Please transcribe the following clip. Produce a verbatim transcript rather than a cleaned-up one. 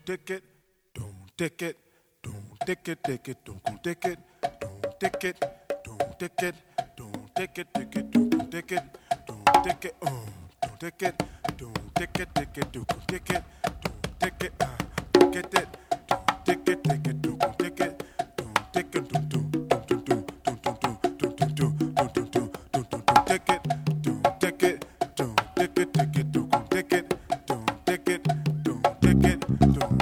take it, don't take it, don't take it, take it, don't take it, don't take it, don't take it, don't take it, take it, don't take it, don't take it, oh, don't take it, don't take it, take it, don't take it, don't take it, ah, don't get it, don't take it, take it, don't take it, don't take it, don't do, don't do, don't do, don't do, don't do, don't do, don't do, don't do, don't take it, don't take it, don't take it, take it, don't take it, don't take it, don't take it, don't